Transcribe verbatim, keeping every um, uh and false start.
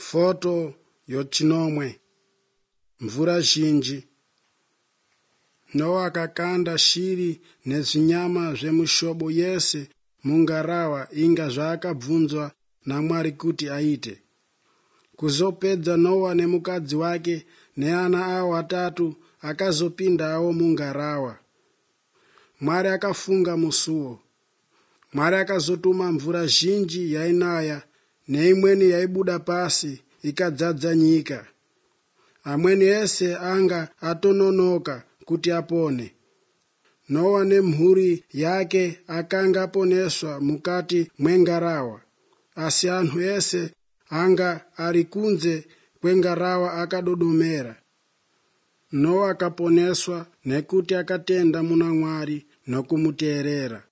Foto yochinomwe. Mvura zhinji. Noa akakanda shiri nezvinyama zvemushobo yese mungarawa inga zvaakabvunzwa naMwari kuti aite. Kuzopedza Noa nemukadzi wake neana avo atatu akazopindawo mungarawa. Mwari akafunga musuwo. Mwari akazotuma mvura zhinji yainaya neimweni yaibuda pasi ikadzadza nyika. Amweni ese anga atononoka kuti apone. Noa nemhuri yake akanga aponeswa mukati mwengarawa, asi anhu ese anga ari kunze kwengarawa akadodomera. Noa akaponeswa nekuti akatenda muna Mwari nokumuteerera.